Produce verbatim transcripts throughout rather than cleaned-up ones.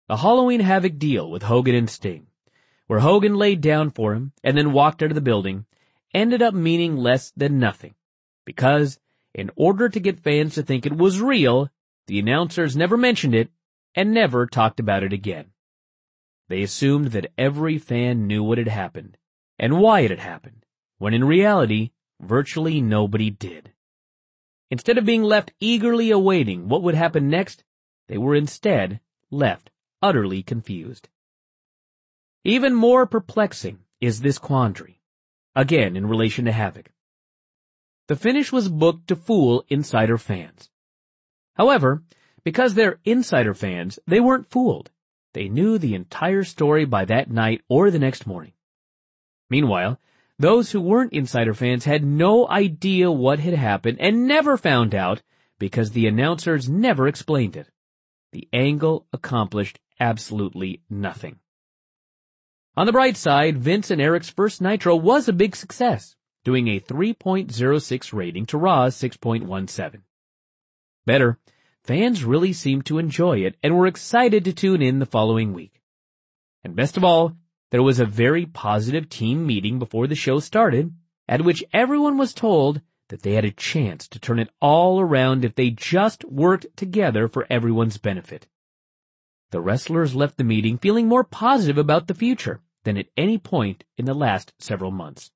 a Halloween Havoc deal with Hogan and Sting, where Hogan laid down for him and then walked out of the building, ended up meaning less than nothing, because in order to get fans to think it was real, the announcers never mentioned it and never talked about it again. They assumed that every fan knew what had happened and why it had happened, when in reality, virtually nobody did. Instead of being left eagerly awaiting what would happen next, they were instead left utterly confused. Even more perplexing is this quandary, again in relation to Havoc. The finish was booked to fool insider fans. However, because they're insider fans, they weren't fooled. They knew the entire story by that night or the next morning. Meanwhile, those who weren't insider fans had no idea what had happened and never found out because the announcers never explained it. The angle accomplished absolutely nothing. On the bright side, Vince and Eric's first Nitro was a big success, doing a three point oh six rating to Raw's six point one seven. Better, fans really seemed to enjoy it and were excited to tune in the following week. And best of all, there was a very positive team meeting before the show started, at which everyone was told that they had a chance to turn it all around if they just worked together for everyone's benefit. The wrestlers left the meeting feeling more positive about the future than at any point in the last several months.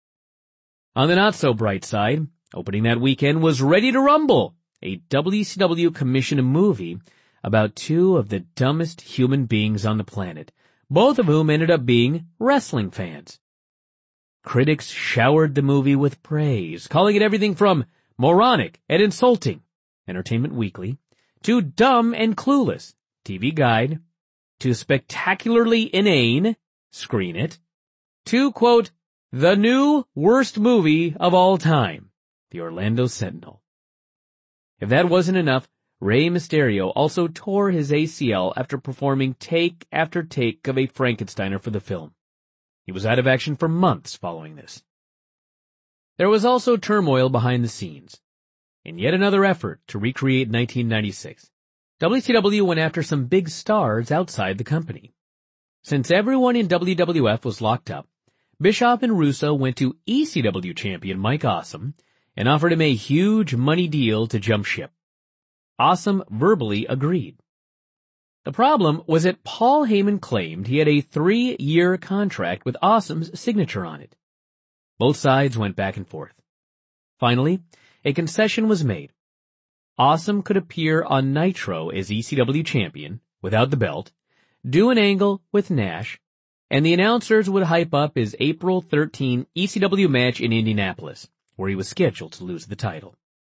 On the not-so-bright side, opening that weekend was Ready to Rumble, a W C W commissioned movie about two of the dumbest human beings on the planet, both of whom ended up being wrestling fans. Critics showered the movie with praise, calling it everything from moronic and insulting, Entertainment Weekly, to dumb and clueless, T V Guide, to spectacularly inane, Screen It, to, quote, the new worst movie of all time, the Orlando Sentinel. If that wasn't enough, Rey Mysterio also tore his A C L after performing take after take of a Frankensteiner for the film. He was out of action for months following this. There was also turmoil behind the scenes. In yet another effort to recreate nineteen ninety-six, W C W went after some big stars outside the company. Since everyone in W W F was locked up, Bischoff and Russo went to E C W champion Mike Awesome and offered him a huge money deal to jump ship. Awesome verbally agreed. The problem was that Paul Heyman claimed he had a three-year contract with Awesome's signature on it. Both sides went back and forth. Finally, a concession was made. Awesome could appear on Nitro as E C W champion, without the belt, do an angle with Nash, and the announcers would hype up his April thirteenth E C W match in Indianapolis, where he was scheduled to lose the title.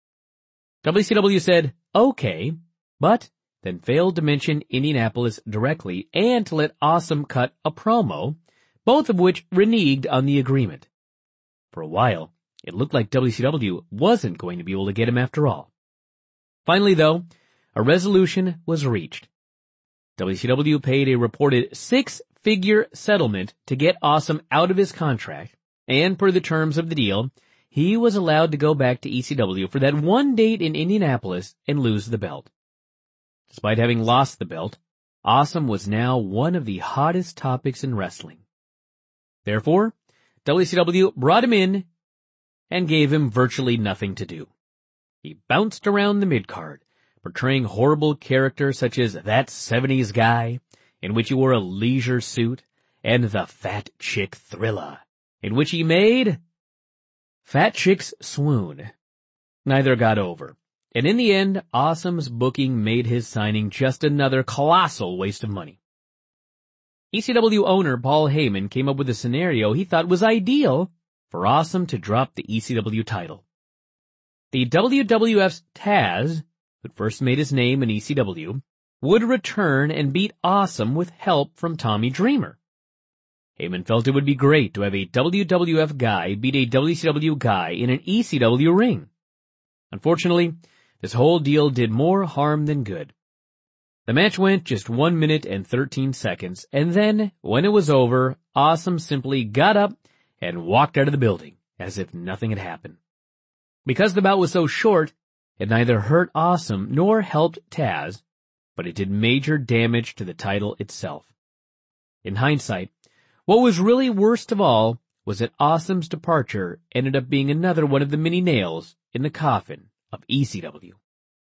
W C W said, okay, but then failed to mention Indianapolis directly and to let Awesome cut a promo, both of which reneged on the agreement. For a while, it looked like W C W wasn't going to be able to get him after all. Finally, though, a resolution was reached. W C W paid a reported six-figure settlement to get Awesome out of his contract, and per the terms of the deal, he was allowed to go back to E C W for that one date in Indianapolis and lose the belt. Despite having lost the belt, Awesome was now one of the hottest topics in wrestling. Therefore, W C W brought him in and gave him virtually nothing to do. He bounced around the mid-card, portraying horrible characters such as That seventies Guy, in which he wore a leisure suit, and the Fat Chick Thriller, in which he made Fat Chicks swoon. Neither got over, and in the end, Awesome's booking made his signing just another colossal waste of money. E C W owner Paul Heyman came up with a scenario he thought was ideal for Awesome to drop the E C W title. The W W F's Taz, who first made his name in E C W, would return and beat Awesome with help from Tommy Dreamer. Heyman felt it would be great to have a W W F guy beat a W C W guy in an E C W ring. Unfortunately, this whole deal did more harm than good. The match went just one minute and thirteen seconds, and then, when it was over, Awesome simply got up and walked out of the building, as if nothing had happened. Because the bout was so short, it neither hurt Awesome nor helped Taz, but it did major damage to the title itself. In hindsight, what was really worst of all was that Awesome's departure ended up being another one of the many nails in the coffin of E C W.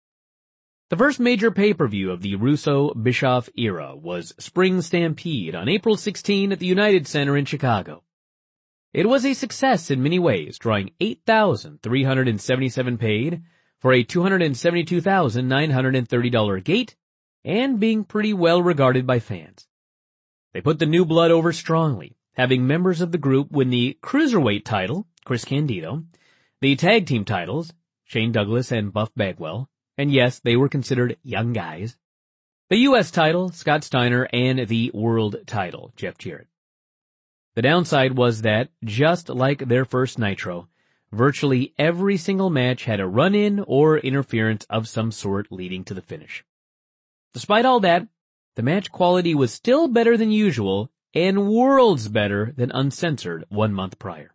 The first major pay-per-view of the Russo-Bischoff era was Spring Stampede on April sixteenth at the United Center in Chicago. It was a success in many ways, drawing eight thousand three hundred seventy-seven paid for a two hundred seventy-two thousand nine hundred thirty dollars gate and being pretty well regarded by fans. They put the new blood over strongly, having members of the group win the Cruiserweight title, Chris Candido, the tag team titles, Shane Douglas and Buff Bagwell, and yes, they were considered young guys, the U S title, Scott Steiner, and the world title, Jeff Jarrett. The downside was that, just like their first Nitro, virtually every single match had a run-in or interference of some sort leading to the finish. Despite all that, the match quality was still better than usual and worlds better than uncensored one month prior.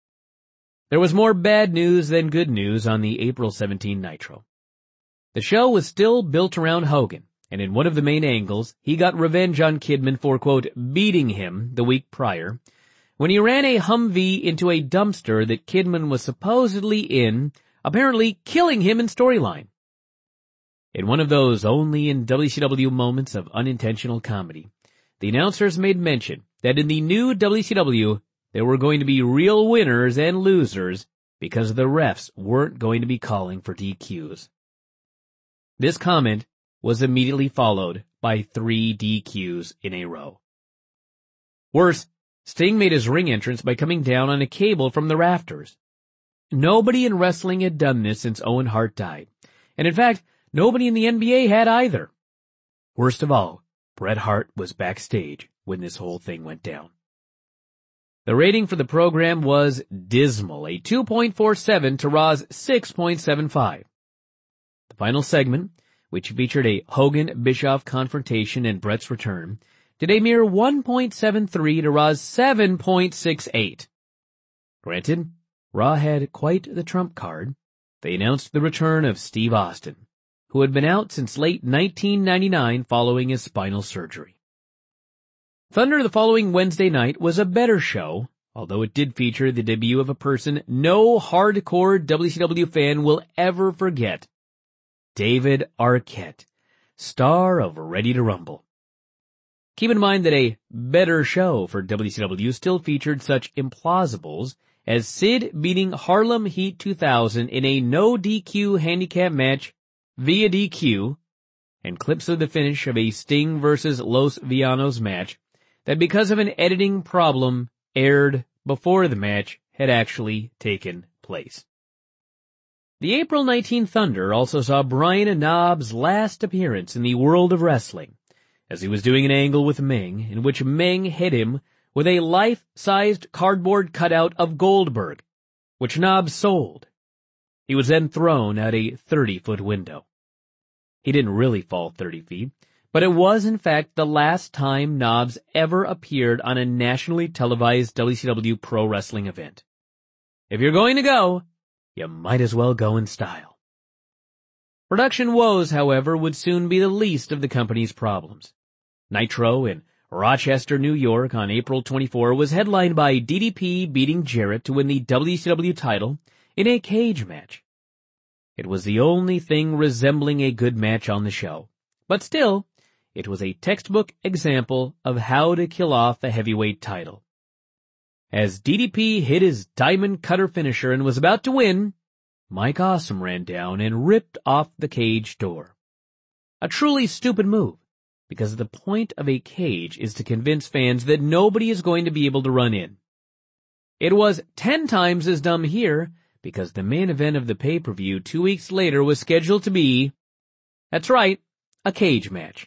There was more bad news than good news on the April seventeenth Nitro. The show was still built around Hogan, and in one of the main angles, he got revenge on Kidman for, quote, beating him the week prior, when he ran a Humvee into a dumpster that Kidman was supposedly in, apparently killing him in storyline. In one of those only in W C W moments of unintentional comedy, the announcers made mention that in the new W C W, there were going to be real winners and losers because the refs weren't going to be calling for D Qs. This comment was immediately followed by three D Qs in a row. Worse, Sting made his ring entrance by coming down on a cable from the rafters. Nobody in wrestling had done this since Owen Hart died, and in fact, nobody in the N B A had either. Worst of all, Bret Hart was backstage when this whole thing went down. The rating for the program was dismal, a two point four seven to Raw's six point seven five. The final segment, which featured a Hogan-Bischoff confrontation and Bret's return, did a mere one point seven three to Raw's seven point six eight. Granted, Raw had quite the trump card. They announced the return of Steve Austin, who had been out since late nineteen ninety-nine following his spinal surgery. Thunder the following Wednesday night was a better show, although it did feature the debut of a person no hardcore W C W fan will ever forget. David Arquette, star of Ready to Rumble. Keep in mind that a better show for W C W still featured such implausibles as Sid beating Harlem Heat two thousand in a no D Q handicap match via D Q, and clips of the finish of a Sting versus Los Villanos match that because of an editing problem aired before the match had actually taken place. The April nineteenth Thunder also saw Brian Knobbs' last appearance in the world of wrestling, as he was doing an angle with Meng, in which Meng hit him with a life-sized cardboard cutout of Goldberg, which Knobbs sold. He was then thrown out a thirty-foot window. He didn't really fall thirty feet, but it was in fact the last time Knobbs ever appeared on a nationally televised W C W pro wrestling event. If you're going to go, you might as well go in style. Production woes, however, would soon be the least of the company's problems. Nitro in Rochester, New York on April twenty-fourth was headlined by D D P beating Jarrett to win the W C W title in a cage match. It was the only thing resembling a good match on the show, but still, it was a textbook example of how to kill off a heavyweight title. As D D P hit his diamond cutter finisher and was about to win, Mike Awesome ran down and ripped off the cage door. A truly stupid move, because the point of a cage is to convince fans that nobody is going to be able to run in. It was ten times as dumb here, because the main event of the pay-per-view two weeks later was scheduled to be, that's right, a cage match.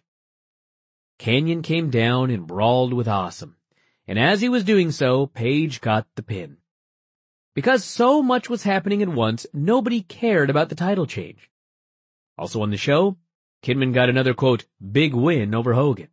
Kanyon came down and brawled with Awesome, and as he was doing so, Page got the pin. Because so much was happening at once, nobody cared about the title change. Also on the show, Kidman got another, quote, big win over Hogan.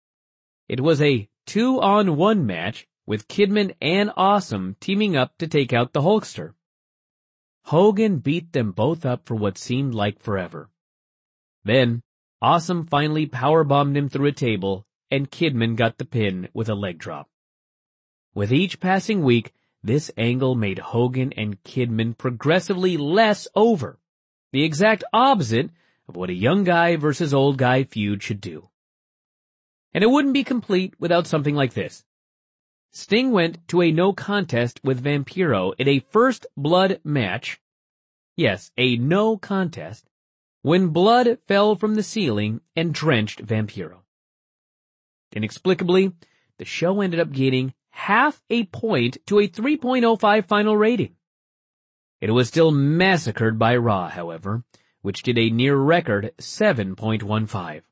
It was a two-on-one match with Kidman and Awesome teaming up to take out the Hulkster. Hogan beat them both up for what seemed like forever. Then, Awesome finally powerbombed him through a table, and Kidman got the pin with a leg drop. With each passing week, this angle made Hogan and Kidman progressively less over, the exact opposite of what a young guy versus old guy feud should do. And it wouldn't be complete without something like this. Sting went to a no contest with Vampiro in a first blood match. Yes, a no contest, when blood fell from the ceiling and drenched Vampiro. Inexplicably, the show ended up gaining half a point to a three point oh five final rating. It was still massacred by Raw, however, which did a near-record seven point one five.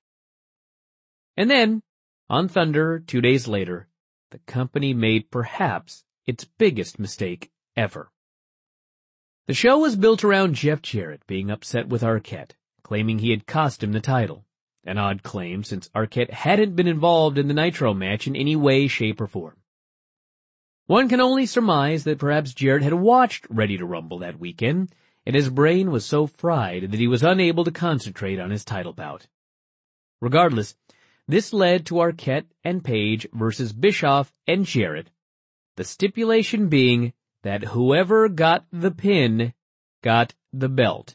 And then, on Thunder, two days later, the company made perhaps its biggest mistake ever. The show was built around Jeff Jarrett being upset with Arquette, claiming he had cost him the title. An odd claim since Arquette hadn't been involved in the Nitro match in any way, shape, or form. One can only surmise that perhaps Jarrett had watched Ready to Rumble that weekend, and his brain was so fried that he was unable to concentrate on his title bout. Regardless, this led to Arquette and Page versus Bischoff and Jarrett, the stipulation being that whoever got the pin got the belt.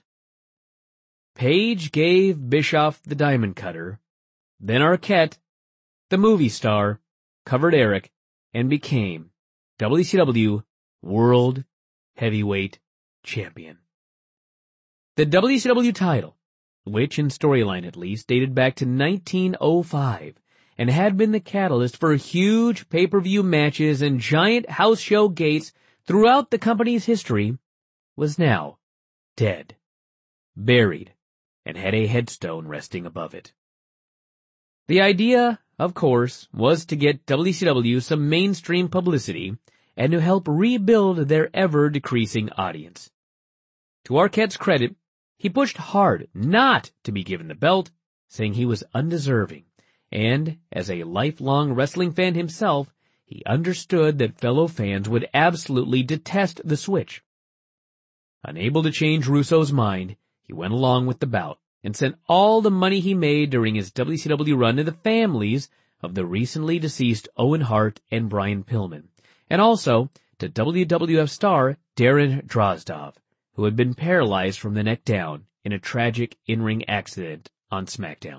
Page gave Bischoff the diamond cutter, then Arquette, the movie star, covered Eric and became W C W World Heavyweight Champion. The W C W title, which in storyline at least dated back to nineteen oh five and had been the catalyst for huge pay-per-view matches and giant house show gates throughout the company's history, was now dead, buried, and had a headstone resting above it. The idea, of course, was to get W C W some mainstream publicity and to help rebuild their ever-decreasing audience. To Arquette's credit, he pushed hard not to be given the belt, saying he was undeserving, and, as a lifelong wrestling fan himself, he understood that fellow fans would absolutely detest the switch. Unable to change Russo's mind, he went along with the bout and sent all the money he made during his W C W run to the families of the recently deceased Owen Hart and Brian Pillman, and also to W W F star Darren Drozdov, who had been paralyzed from the neck down in a tragic in-ring accident on SmackDown.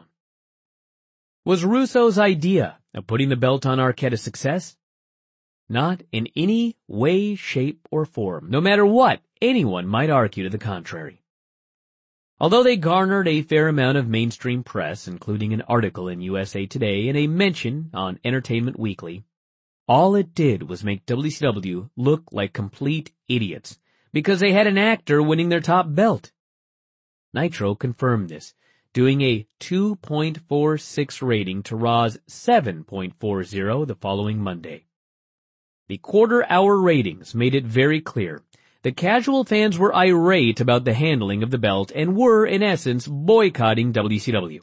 Was Russo's idea of putting the belt on Arquette a success? Not in any way, shape, or form, no matter what anyone might argue to the contrary. Although they garnered a fair amount of mainstream press, including an article in U S A Today and a mention on Entertainment Weekly, all it did was make W C W look like complete idiots because they had an actor winning their top belt. Nitro confirmed this, doing a two point four six rating to Raw's seven point four oh the following Monday. The quarter-hour ratings made it very clear that casual fans were irate about the handling of the belt and were, in essence, boycotting W C W.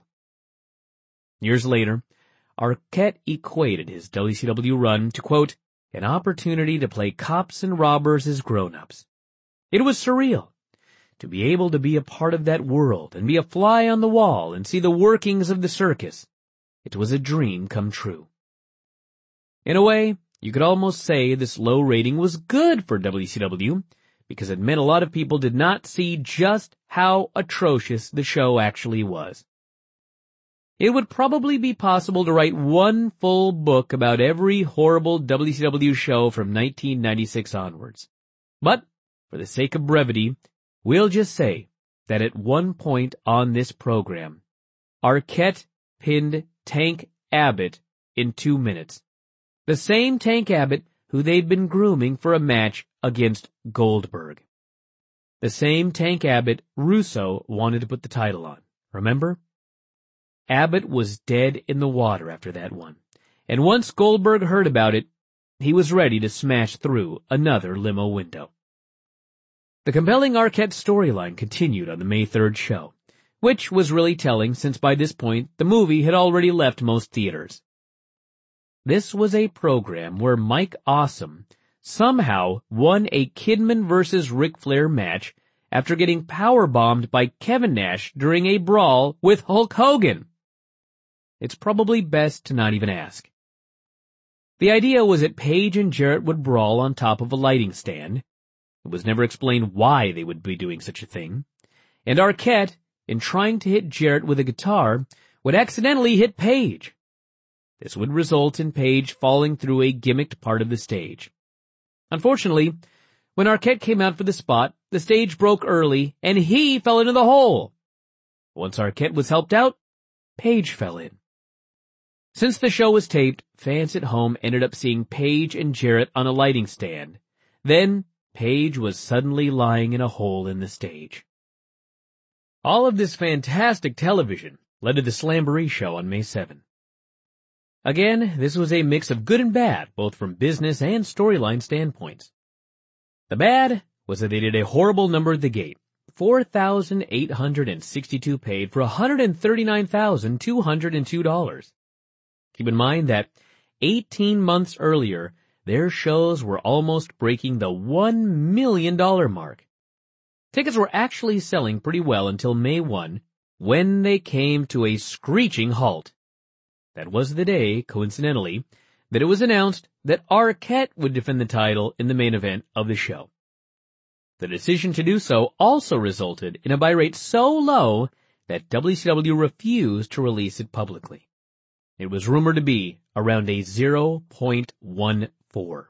Years later, Arquette equated his W C W run to, quote, an opportunity to play cops and robbers as grown-ups. It was surreal to be able to be a part of that world and be a fly on the wall and see the workings of the circus. It was a dream come true. In a way, you could almost say this low rating was good for W C W because it meant a lot of people did not see just how atrocious the show actually was. It would probably be possible to write one full book about every horrible W C W show from nineteen ninety-six onwards. But, for the sake of brevity, we'll just say that at one point on this program, Arquette pinned Tank Abbott in two minutes. The same Tank Abbott who they'd been grooming for a match against Goldberg. The same Tank Abbott Russo wanted to put the title on. Remember? Abbott was dead in the water after that one, and once Goldberg heard about it, he was ready to smash through another limo window. The compelling Arquette storyline continued on the May third show, which was really telling since by this point the movie had already left most theaters. This was a program where Mike Awesome somehow won a Kidman versus Ric Flair match after getting powerbombed by Kevin Nash during a brawl with Hulk Hogan? It's probably best to not even ask. The idea was that Page and Jarrett would brawl on top of a lighting stand. It was never explained why they would be doing such a thing. And Arquette, in trying to hit Jarrett with a guitar, would accidentally hit Page. This would result in Page falling through a gimmicked part of the stage. Unfortunately, when Arquette came out for the spot, the stage broke early and he fell into the hole. Once Arquette was helped out, Page fell in. Since the show was taped, fans at home ended up seeing Page and Jarrett on a lighting stand. Then, Page was suddenly lying in a hole in the stage. All of this fantastic television led to the Slamboree show on May seventh. Again, this was a mix of good and bad, both from business and storyline standpoints. The bad was that they did a horrible number at the gate. four thousand eight hundred sixty-two paid for one hundred thirty-nine thousand two hundred two dollars. Keep in mind that eighteen months earlier, their shows were almost breaking the one million dollars mark. Tickets were actually selling pretty well until May first, when they came to a screeching halt. That was the day, coincidentally, that it was announced that Arquette would defend the title in the main event of the show. The decision to do so also resulted in a buy rate so low that W C W refused to release it publicly. It was rumored to be around a zero point one four.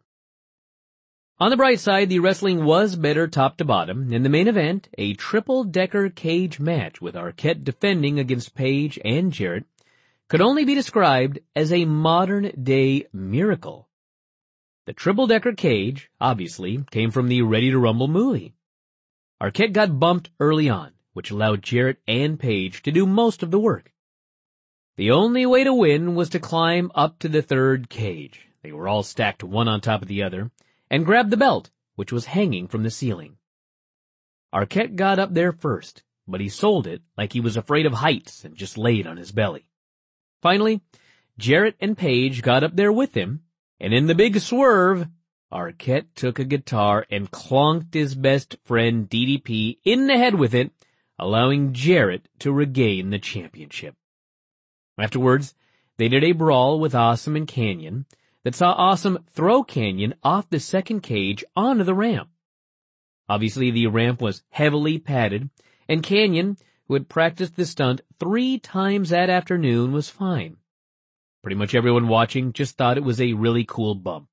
On the bright side, the wrestling was better top to bottom. In the main event, a triple-decker cage match with Arquette defending against Page and Jarrett could only be described as a modern-day miracle. The triple-decker cage, obviously, came from the Ready to Rumble movie. Arquette got bumped early on, which allowed Jarrett and Page to do most of the work. The only way to win was to climb up to the third cage. They were all stacked one on top of the other, and grab the belt, which was hanging from the ceiling. Arquette got up there first, but he sold it like he was afraid of heights and just laid on his belly. Finally, Jarrett and Page got up there with him, and in the big swerve, Arquette took a guitar and clonked his best friend D D P in the head with it, allowing Jarrett to regain the championship. Afterwards, they did a brawl with Awesome and Kanyon that saw Awesome throw Kanyon off the second cage onto the ramp. Obviously, the ramp was heavily padded, and Kanyon, who had practiced the stunt three times that afternoon, was fine. Pretty much everyone watching just thought it was a really cool bump.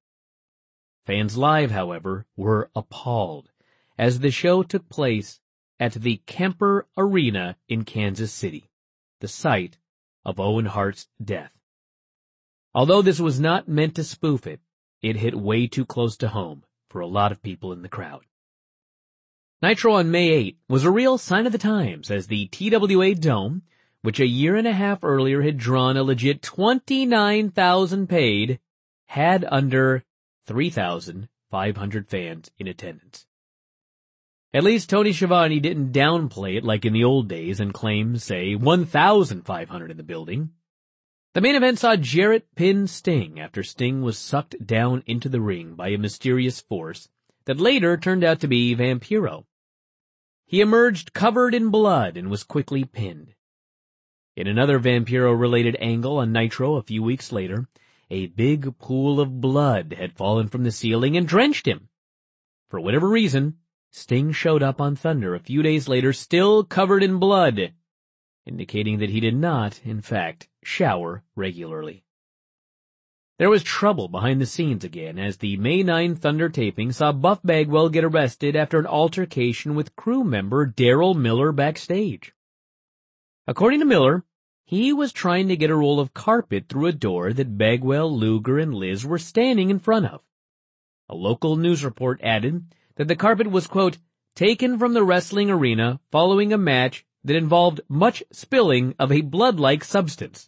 Fans live, however, were appalled, as the show took place at the Kemper Arena in Kansas City, the site of Owen Hart's death. Although this was not meant to spoof it, it hit way too close to home for a lot of people in the crowd. Nitro on May eighth was a real sign of the times, as the T W A Dome, which a year and a half earlier had drawn a legit twenty-nine thousand paid, had under three thousand five hundred fans in attendance. At least Tony Schiavone didn't downplay it like in the old days and claim, say, one thousand five hundred in the building. The main event saw Jarrett pin Sting after Sting was sucked down into the ring by a mysterious force that later turned out to be Vampiro. He emerged covered in blood and was quickly pinned. In another Vampiro-related angle on Nitro a few weeks later, a big pool of blood had fallen from the ceiling and drenched him. For whatever reason, Sting showed up on Thunder a few days later still covered in blood, indicating that he did not, in fact, shower regularly. There was trouble behind the scenes again as the May ninth Thunder taping saw Buff Bagwell get arrested after an altercation with crew member Daryl Miller backstage. According to Miller, he was trying to get a roll of carpet through a door that Bagwell, Luger, and Liz were standing in front of. A local news report added that the carpet was, quote, taken from the wrestling arena following a match that involved much spilling of a blood-like substance.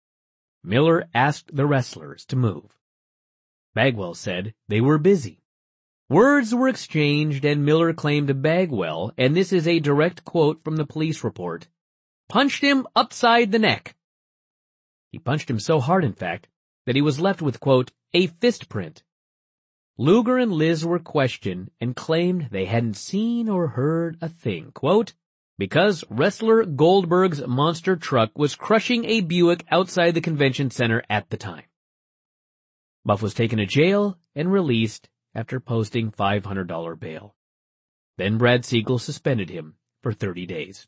Miller asked the wrestlers to move. Bagwell said they were busy. Words were exchanged and Miller claimed Bagwell, and this is a direct quote from the police report, punched him upside the neck. He punched him so hard, in fact, that he was left with, quote, a fist print. Luger and Liz were questioned and claimed they hadn't seen or heard a thing. Quote, because wrestler Goldberg's monster truck was crushing a Buick outside the convention center at the time. Buff was taken to jail and released after posting five hundred dollars bail. Then Brad Siegel suspended him for thirty days.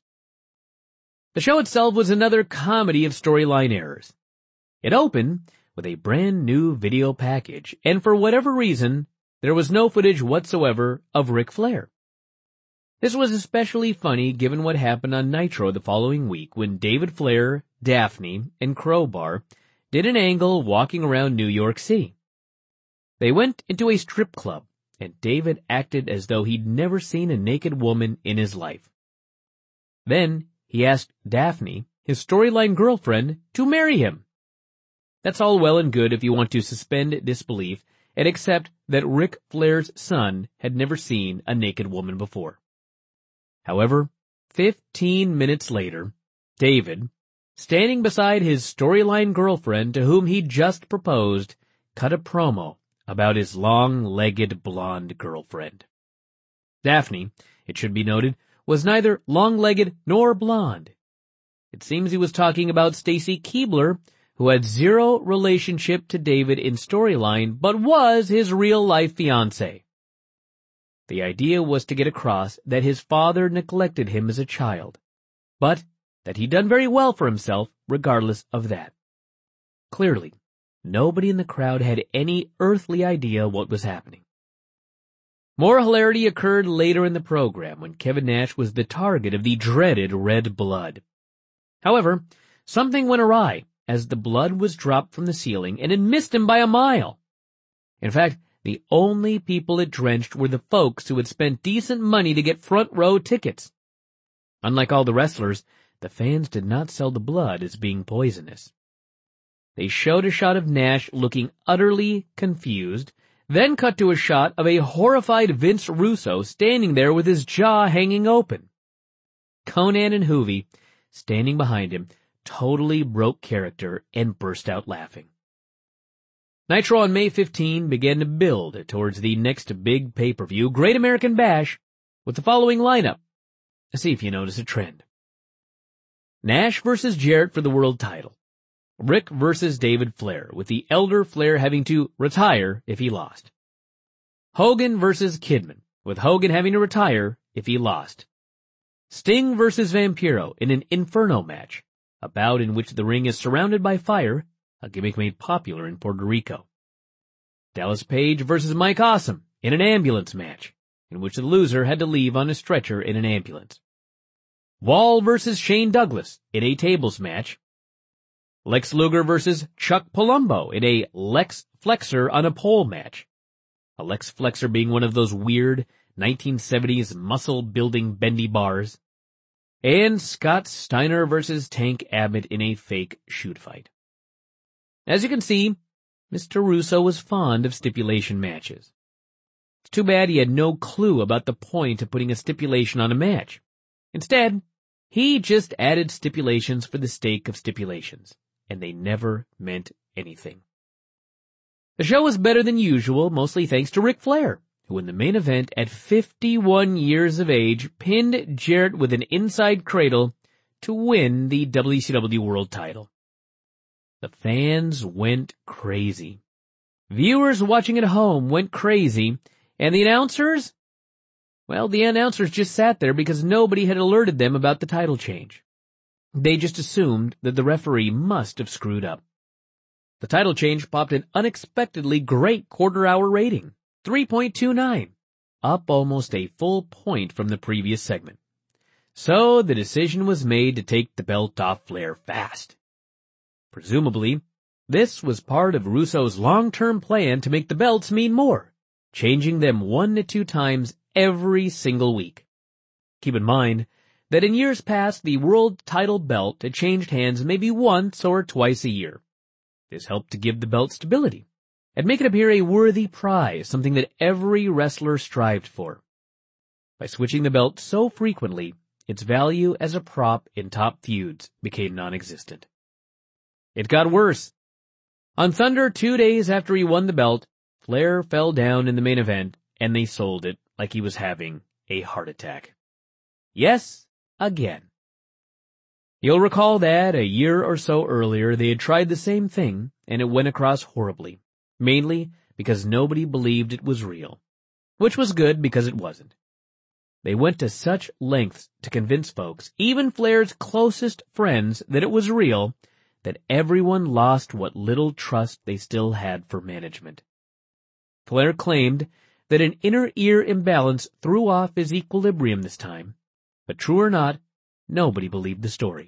The show itself was another comedy of storyline errors. It opened with a brand new video package, and for whatever reason, there was no footage whatsoever of Ric Flair. This was especially funny given what happened on Nitro the following week when David Flair, Daphne, and Crowbar did an angle walking around New York City. They went into a strip club, and David acted as though he'd never seen a naked woman in his life. Then he asked Daphne, his storyline girlfriend, to marry him. That's all well and good if you want to suspend disbelief and accept that Ric Flair's son had never seen a naked woman before. However, fifteen minutes later, David, standing beside his storyline girlfriend to whom he just proposed, cut a promo about his long-legged blonde girlfriend. Daphne, it should be noted, was neither long-legged nor blonde. It seems he was talking about Stacy Keibler, who had zero relationship to David in storyline, but was his real-life fiancée. The idea was to get across that his father neglected him as a child, but that he'd done very well for himself regardless of that. Clearly, nobody in the crowd had any earthly idea what was happening. More hilarity occurred later in the program when Kevin Nash was the target of the dreaded red blood. However, something went awry as the blood was dropped from the ceiling and it missed him by a mile. In fact, the only people it drenched were the folks who had spent decent money to get front row tickets. Unlike all the wrestlers, the fans did not sell the blood as being poisonous. They showed a shot of Nash looking utterly confused, then cut to a shot of a horrified Vince Russo standing there with his jaw hanging open. Conan and Hoovy, standing behind him, totally broke character and burst out laughing. Nitro on May fifteenth began to build towards the next big pay-per-view, Great American Bash, with the following lineup. See if you notice a trend. Nash versus Jarrett for the world title. Rick versus David Flair, with the elder Flair having to retire if he lost. Hogan versus Kidman, with Hogan having to retire if he lost. Sting versus Vampiro in an Inferno match, a bout in which the ring is surrounded by fire, a gimmick made popular in Puerto Rico. Dallas Page versus Mike Awesome in an ambulance match, in which the loser had to leave on a stretcher in an ambulance. Wall versus Shane Douglas in a tables match. Lex Luger versus Chuck Palumbo in a Lex Flexor on a pole match. A Lex Flexor being one of those weird nineteen seventies muscle-building bendy bars. And Scott Steiner versus Tank Abbott in a fake shoot fight. As you can see, Mister Russo was fond of stipulation matches. It's too bad he had no clue about the point of putting a stipulation on a match. Instead, he just added stipulations for the sake of stipulations, and they never meant anything. The show was better than usual, mostly thanks to Ric Flair, who in the main event at fifty-one years of age pinned Jarrett with an inside cradle to win the W C W World title. The fans went crazy. Viewers watching at home went crazy, and the announcers? Well, the announcers just sat there because nobody had alerted them about the title change. They just assumed that the referee must have screwed up. The title change popped an unexpectedly great quarter-hour rating, three point two nine, up almost a full point from the previous segment. So the decision was made to take the belt off Flair fast. Presumably, this was part of Russo's long-term plan to make the belts mean more, changing them one to two times every single week. Keep in mind that in years past, the world title belt had changed hands maybe once or twice a year. This helped to give the belt stability and make it appear a worthy prize, something that every wrestler strived for. By switching the belt so frequently, its value as a prop in top feuds became non-existent. It got worse. On Thunder, two days after he won the belt, Flair fell down in the main event, and they sold it like he was having a heart attack. Yes, again. You'll recall that a year or so earlier they had tried the same thing, and it went across horribly, mainly because nobody believed it was real, which was good because it wasn't. They went to such lengths to convince folks, even Flair's closest friends, that it was real, that everyone lost what little trust they still had for management. Flair claimed that an inner ear imbalance threw off his equilibrium this time, but true or not, nobody believed the story.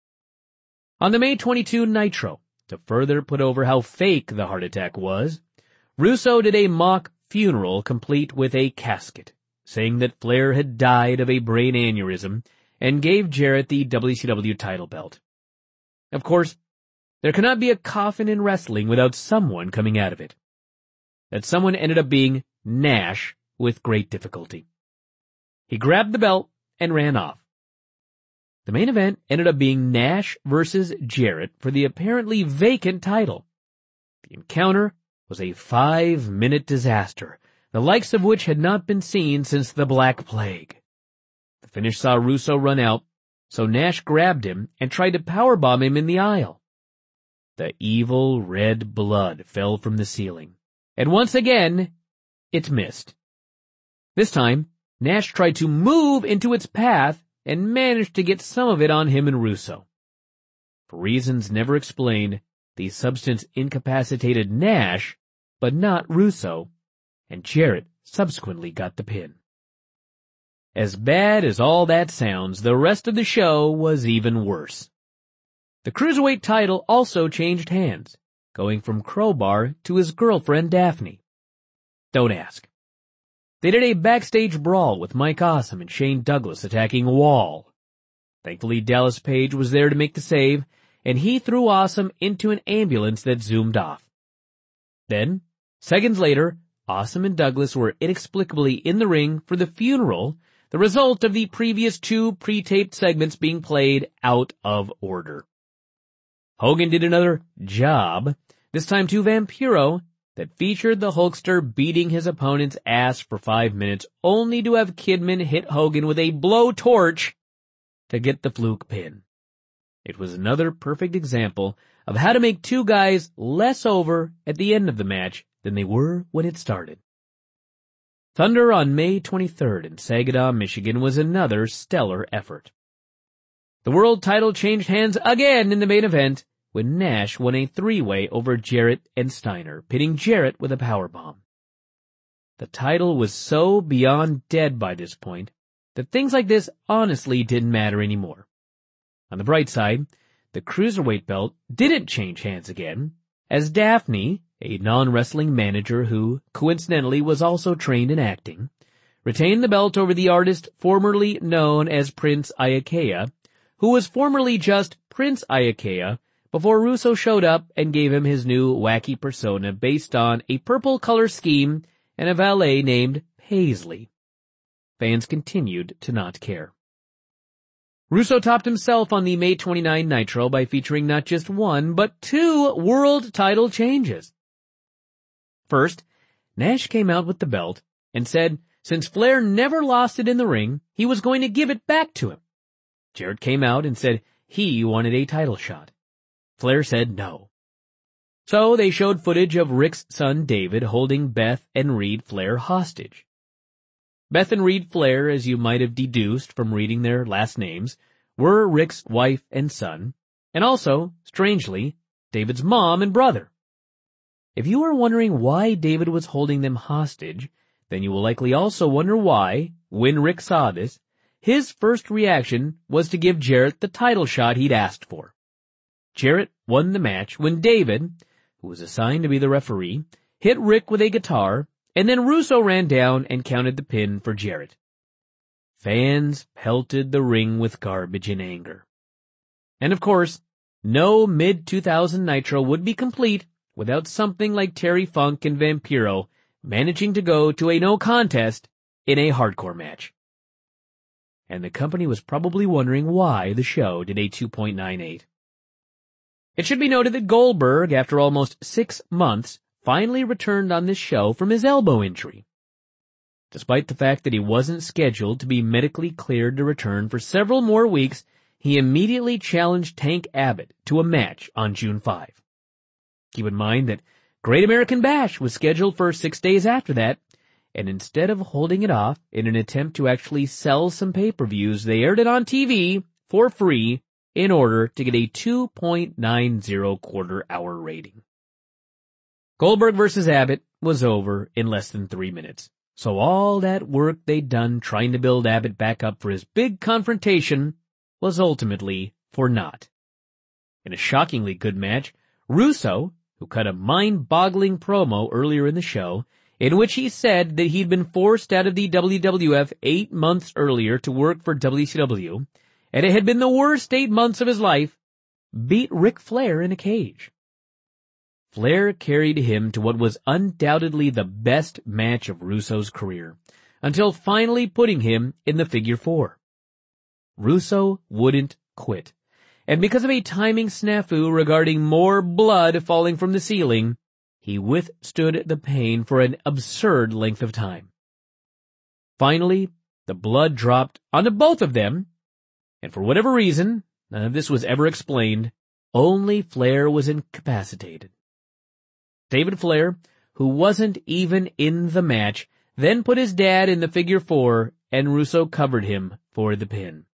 On the May twenty-second Nitro, to further put over how fake the heart attack was, Russo did a mock funeral complete with a casket, saying that Flair had died of a brain aneurysm, and gave Jarrett the W C W title belt. Of course, there cannot be a coffin in wrestling without someone coming out of it. That someone ended up being Nash with great difficulty. He grabbed the belt and ran off. The main event ended up being Nash versus Jarrett for the apparently vacant title. The encounter was a five-minute disaster, the likes of which had not been seen since the Black Plague. The finish saw Russo run out, so Nash grabbed him and tried to powerbomb him in the aisle. The evil red blood fell from the ceiling, and once again, it missed. This time, Nash tried to move into its path and managed to get some of it on him and Russo. For reasons never explained, the substance incapacitated Nash, but not Russo, and Jarrett subsequently got the pin. As bad as all that sounds, the rest of the show was even worse. The Cruiserweight title also changed hands, going from Crowbar to his girlfriend Daphne. Don't ask. They did a backstage brawl with Mike Awesome and Shane Douglas attacking Wall. Thankfully, Dallas Page was there to make the save, and he threw Awesome into an ambulance that zoomed off. Then, seconds later, Awesome and Douglas were inexplicably in the ring for the funeral, the result of the previous two pre-taped segments being played out of order. Hogan did another job, this time to Vampiro, that featured the Hulkster beating his opponent's ass for five minutes, only to have Kidman hit Hogan with a blowtorch to get the fluke pin. It was another perfect example of how to make two guys less over at the end of the match than they were when it started. Thunder on May twenty-third in Saginaw, Michigan was another stellar effort. The world title changed hands again in the main event when Nash won a three-way over Jarrett and Steiner, pitting Jarrett with a powerbomb. The title was so beyond dead by this point that things like this honestly didn't matter anymore. On the bright side, the Cruiserweight belt didn't change hands again, as Daphne, a non-wrestling manager who, coincidentally, was also trained in acting, retained the belt over the artist formerly known as Prince Iaukea, who was formerly just Prince Iaukea before Russo showed up and gave him his new wacky persona based on a purple color scheme and a valet named Paisley. Fans continued to not care. Russo topped himself on the May twenty-ninth Nitro by featuring not just one, but two world title changes. First, Nash came out with the belt and said since Flair never lost it in the ring, he was going to give it back to him. Jarrett came out and said he wanted a title shot. Flair said no. So they showed footage of Rick's son David holding Beth and Reed Flair hostage. Beth and Reed Flair, as you might have deduced from reading their last names, were Rick's wife and son, and also, strangely, David's mom and brother. If you are wondering why David was holding them hostage, then you will likely also wonder why, when Rick saw this, his first reaction was to give Jarrett the title shot he'd asked for. Jarrett won the match when David, who was assigned to be the referee, hit Rick with a guitar, and then Russo ran down and counted the pin for Jarrett. Fans pelted the ring with garbage in anger. And of course, no mid two thousand Nitro would be complete without something like Terry Funk and Vampiro managing to go to a no contest in a hardcore match. And the company was probably wondering why the show did a two point nine eight. It should be noted that Goldberg, after almost six months, finally returned on this show from his elbow injury. Despite the fact that he wasn't scheduled to be medically cleared to return for several more weeks, he immediately challenged Tank Abbott to a match on June fifth. Keep in mind that Great American Bash was scheduled for six days after that, and instead of holding it off in an attempt to actually sell some pay-per-views, they aired it on T V for free in order to get a two point nine zero quarter-hour rating. Goldberg versus Abbott was over in less than three minutes, so all that work they'd done trying to build Abbott back up for his big confrontation was ultimately for naught. In a shockingly good match, Russo, who cut a mind-boggling promo earlier in the show, in which he said that he'd been forced out of the W W F eight months earlier to work for W C W, and it had been the worst eight months of his life, beat Ric Flair in a cage. Flair carried him to what was undoubtedly the best match of Russo's career, until finally putting him in the figure four. Russo wouldn't quit, and because of a timing snafu regarding more blood falling from the ceiling, he withstood the pain for an absurd length of time. Finally, the blood dropped onto both of them, and for whatever reason, none of this was ever explained, only Flair was incapacitated. David Flair, who wasn't even in the match, then put his dad in the figure four, and Russo covered him for the pin.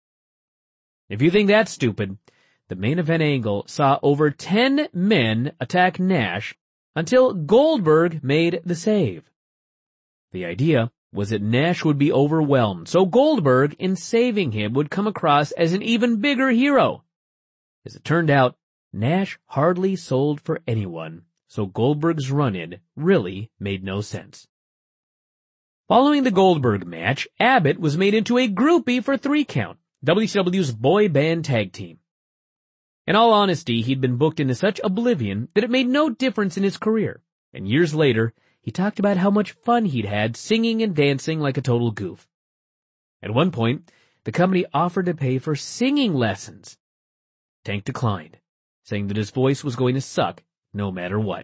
If you think that's stupid, the main event angle saw over ten men attack Nash until Goldberg made the save. The idea was that Nash would be overwhelmed, so Goldberg, in saving him, would come across as an even bigger hero. As it turned out, Nash hardly sold for anyone, so Goldberg's run-in really made no sense. Following the Goldberg match, Abbott was made into a groupie for Three Count, W C W's boy band tag team. In all honesty, he'd been booked into such oblivion that it made no difference in his career, and years later, he talked about how much fun he'd had singing and dancing like a total goof. At one point, the company offered to pay for singing lessons. Tank declined, saying that his voice was going to suck no matter what.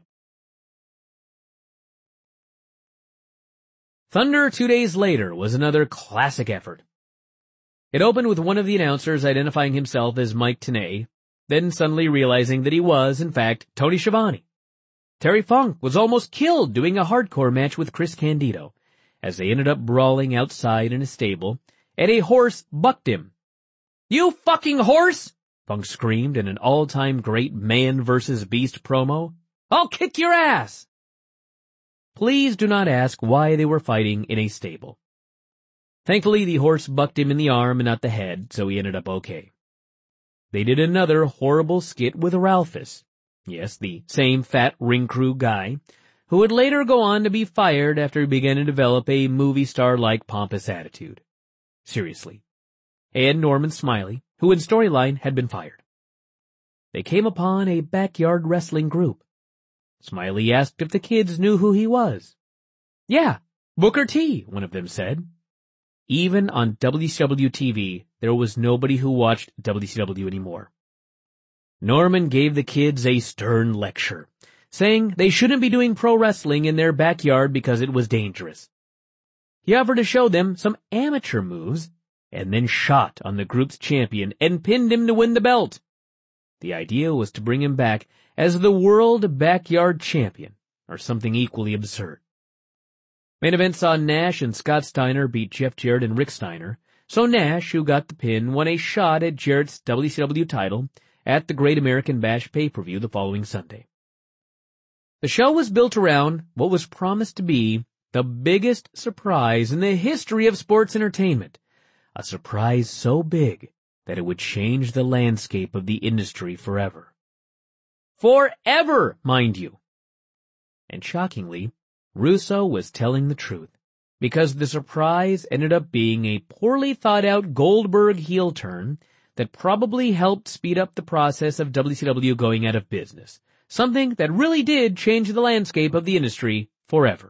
Thunder two days later was another classic effort. It opened with one of the announcers identifying himself as Mike Tenay, then suddenly realizing that he was, in fact, Tony Schiavone. Terry Funk was almost killed doing a hardcore match with Chris Candido, as they ended up brawling outside in a stable, and a horse bucked him. "You fucking horse!" Funk screamed in an all-time great man versus beast promo. "I'll kick your ass!" Please do not ask why they were fighting in a stable. Thankfully, the horse bucked him in the arm and not the head, so he ended up okay. They did another horrible skit with Ralphus. Yes, the same fat ring crew guy, who would later go on to be fired after he began to develop a movie star-like pompous attitude. Seriously. And Norman Smiley, who in storyline had been fired. They came upon a backyard wrestling group. Smiley asked if the kids knew who he was. "Yeah, Booker T," one of them said. Even on W C W T V, there was nobody who watched W C W anymore. Norman gave the kids a stern lecture, saying they shouldn't be doing pro wrestling in their backyard because it was dangerous. He offered to show them some amateur moves, and then shot on the group's champion and pinned him to win the belt. The idea was to bring him back as the world backyard champion, or something equally absurd. Main event saw Nash and Scott Steiner beat Jeff Jarrett and Rick Steiner, so Nash, who got the pin, won a shot at Jarrett's W C W title at the Great American Bash pay-per-view the following Sunday. The show was built around what was promised to be the biggest surprise in the history of sports entertainment, a surprise so big that it would change the landscape of the industry forever. Forever, mind you! And shockingly, Russo was telling the truth, because the surprise ended up being a poorly thought-out Goldberg heel turn that probably helped speed up the process of W C W going out of business, something that really did change the landscape of the industry forever.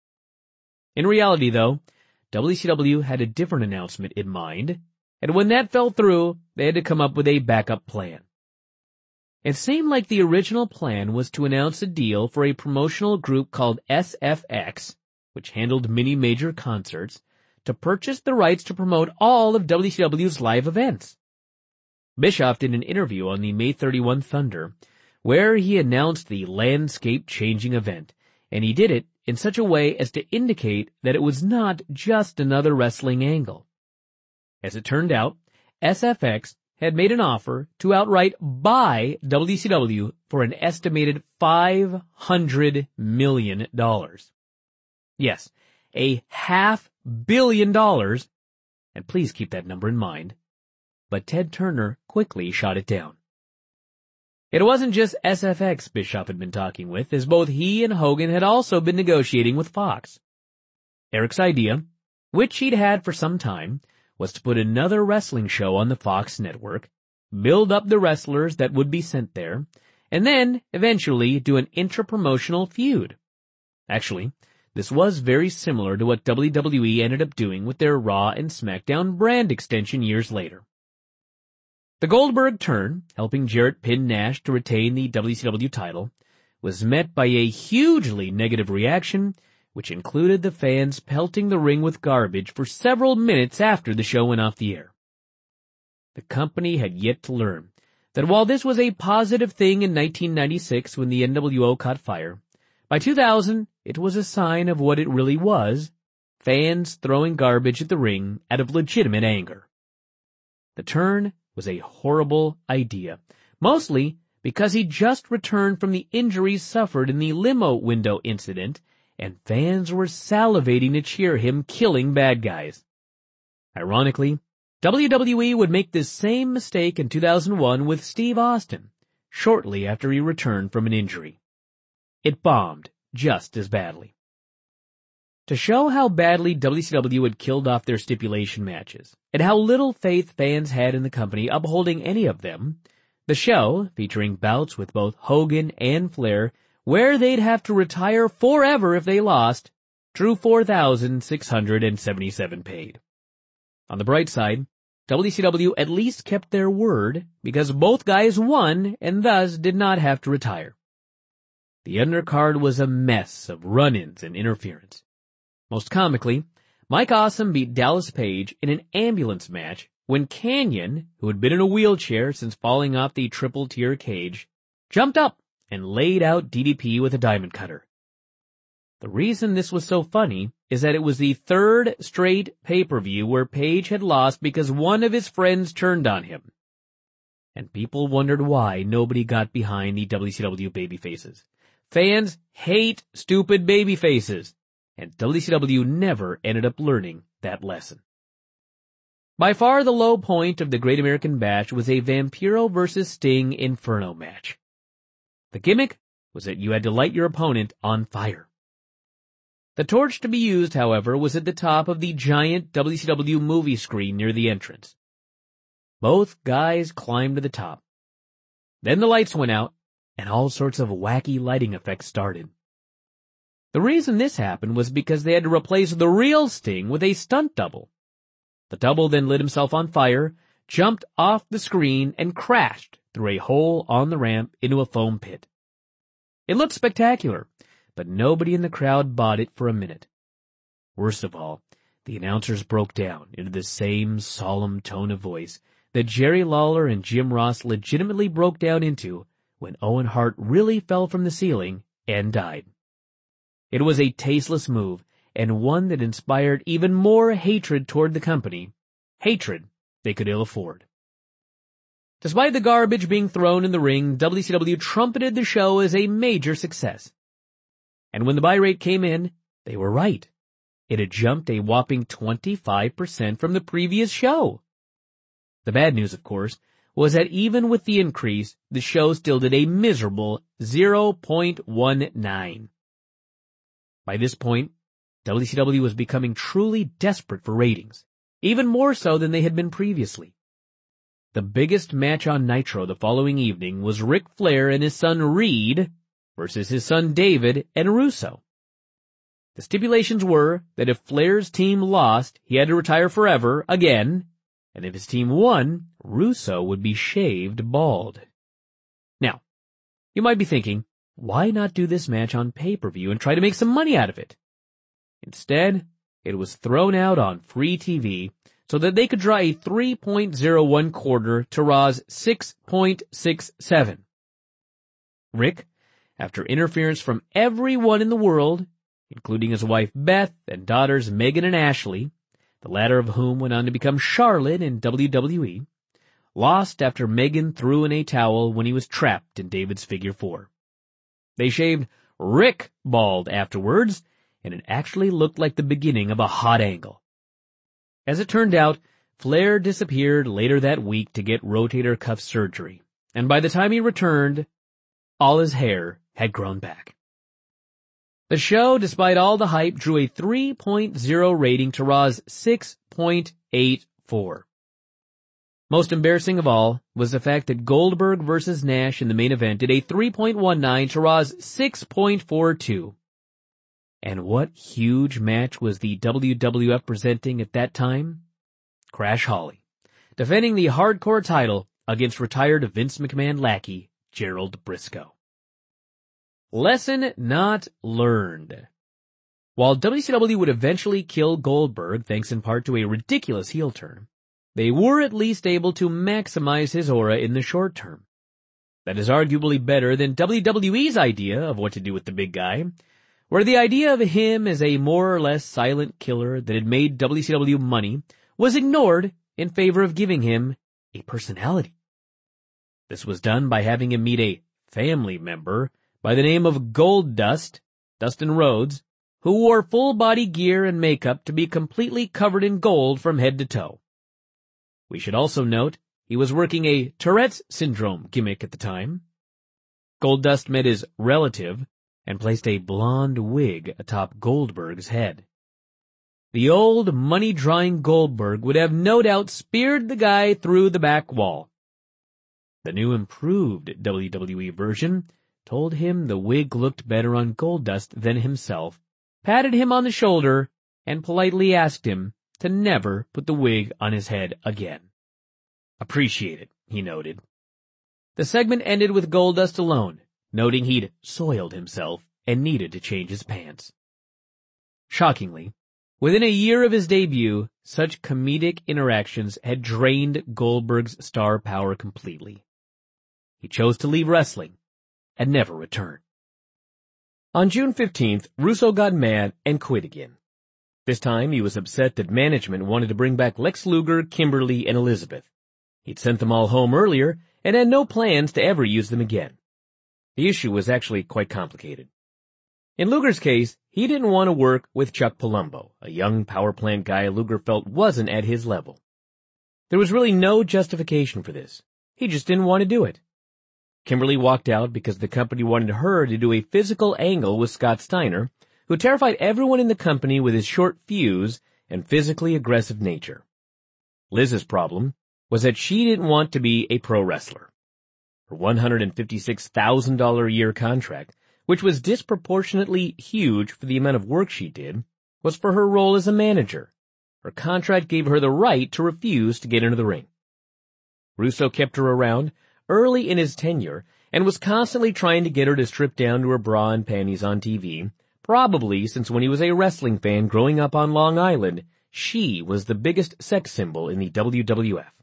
In reality, though, W C W had a different announcement in mind, and when that fell through, they had to come up with a backup plan. It seemed like the original plan was to announce a deal for a promotional group called S F X, which handled many major concerts, to purchase the rights to promote all of W C W's live events. Bischoff did an interview on the May thirty-first Thunder, where he announced the landscape-changing event, and he did it in such a way as to indicate that it was not just another wrestling angle. As it turned out, S F X had made an offer to outright buy W C W for an estimated five hundred million dollars. Yes, a half billion dollars, and please keep that number in mind. But Ted Turner quickly shot it down. It wasn't just S F X Bischoff had been talking with, as both he and Hogan had also been negotiating with Fox. Eric's idea, which he'd had for some time, was to put another wrestling show on the Fox network, build up the wrestlers that would be sent there, and then, eventually, do an intra-promotional feud. Actually, this was very similar to what W W E ended up doing with their Raw and SmackDown brand extension years later. The Goldberg turn, helping Jarrett pin Nash to retain the W C W title, was met by a hugely negative reaction, which included the fans pelting the ring with garbage for several minutes after the show went off the air. The company had yet to learn that while this was a positive thing in nineteen ninety-six when the N W O caught fire, by two thousand it was a sign of what it really was, fans throwing garbage at the ring out of legitimate anger. The turn was a horrible idea, mostly because he just returned from the injuries suffered in the limo window incident, and fans were salivating to cheer him killing bad guys. Ironically, W W E would make this same mistake in two thousand one with Steve Austin, shortly after he returned from an injury. It bombed just as badly. To show how badly W C W had killed off their stipulation matches, and how little faith fans had in the company upholding any of them, the show, featuring bouts with both Hogan and Flair, where they'd have to retire forever if they lost, drew four thousand six hundred seventy-seven paid. On the bright side, W C W at least kept their word, because both guys won and thus did not have to retire. The undercard was a mess of run-ins and interference. Most comically, Mike Awesome beat Dallas Page in an ambulance match when Kanyon, who had been in a wheelchair since falling off the triple-tier cage, jumped up and laid out D D P with a diamond cutter. The reason this was so funny is that it was the third straight pay-per-view where Page had lost because one of his friends turned on him. And people wondered why nobody got behind the W C W babyfaces. Fans hate stupid babyfaces, and W C W never ended up learning that lesson. By far the low point of the Great American Bash was a Vampiro versus Sting Inferno match. The gimmick was that you had to light your opponent on fire. The torch to be used, however, was at the top of the giant W C W movie screen near the entrance. Both guys climbed to the top. Then the lights went out, and all sorts of wacky lighting effects started. The reason this happened was because they had to replace the real Sting with a stunt double. The double then lit himself on fire, jumped off the screen, and crashed through a hole on the ramp into a foam pit. It looked spectacular, but nobody in the crowd bought it for a minute. Worst of all, the announcers broke down into the same solemn tone of voice that Jerry Lawler and Jim Ross legitimately broke down into when Owen Hart really fell from the ceiling and died. It was a tasteless move, and one that inspired even more hatred toward the company, hatred they could ill afford. Despite the garbage being thrown in the ring, W C W trumpeted the show as a major success. And when the buy rate came in, they were right. It had jumped a whopping twenty-five percent from the previous show. The bad news, of course, was that even with the increase, the show still did a miserable zero point one nine. By this point, W C W was becoming truly desperate for ratings, even more so than they had been previously. The biggest match on Nitro the following evening was Ric Flair and his son Reed versus his son David and Russo. The stipulations were that if Flair's team lost, he had to retire forever, again, and if his team won, Russo would be shaved bald. Now, You might be thinking, why not do this match on pay-per-view and try to make some money out of it? Instead, it was thrown out on free T V so that they could draw a three point oh one quarter to Raw's six point six seven. Rick, after interference from everyone in the world, including his wife Beth and daughters Megan and Ashley, the latter of whom went on to become Charlotte in W W E, lost after Megan threw in a towel when he was trapped in David's figure four. They shaved Rick bald afterwards, and it actually looked like the beginning of a hot angle. As it turned out, Flair disappeared later that week to get rotator cuff surgery, and by the time he returned, all his hair had grown back. The show, despite all the hype, drew a three point oh rating to Raw's six point eight four. Most embarrassing of all was the fact that Goldberg versus Nash in the main event did a three point one nine to Raw's six point four two. And what huge match was the W W F presenting at that time? Crash Holly, defending the hardcore title against retired Vince McMahon lackey Gerald Briscoe. Lesson not learned. While W C W would eventually kill Goldberg thanks in part to a ridiculous heel turn, they were at least able to maximize his aura in the short term. That is arguably better than W W E's idea of what to do with the big guy, where the idea of him as a more or less silent killer that had made W C W money was ignored in favor of giving him a personality. This was done by having him meet a family member by the name of Goldust, Dustin Rhodes, who wore full-body gear and makeup to be completely covered in gold from head to toe. We should also note he was working a Tourette's syndrome gimmick at the time. Goldust met his relative and placed a blonde wig atop Goldberg's head. The old money-drawing Goldberg would have no doubt speared the guy through the back wall. The new improved W W E version told him the wig looked better on Goldust than himself, patted him on the shoulder, and politely asked him to never put the wig on his head again. Appreciate it, he noted. The segment ended with Goldust alone, noting he'd soiled himself and needed to change his pants. Shockingly, within a year of his debut, such comedic interactions had drained Goldberg's star power completely. He chose to leave wrestling and never return. On June fifteenth, Russo got mad and quit again. This time he was upset that management wanted to bring back Lex Luger, Kimberly, and Elizabeth. He'd sent them all home earlier and had no plans to ever use them again. The issue was actually quite complicated. In Luger's case, he didn't want to work with Chuck Palumbo, a young power plant guy Luger felt wasn't at his level. There was really no justification for this. He just didn't want to do it. Kimberly walked out because the company wanted her to do a physical angle with Scott Steiner, who terrified everyone in the company with his short fuse and physically aggressive nature. Liz's problem was that she didn't want to be a pro wrestler. Her one hundred fifty-six thousand dollars a year contract, which was disproportionately huge for the amount of work she did, was for her role as a manager. Her contract gave her the right to refuse to get into the ring. Russo kept her around early in his tenure and was constantly trying to get her to strip down to her bra and panties on T V, probably since when he was a wrestling fan growing up on Long Island, she was the biggest sex symbol in the W W F.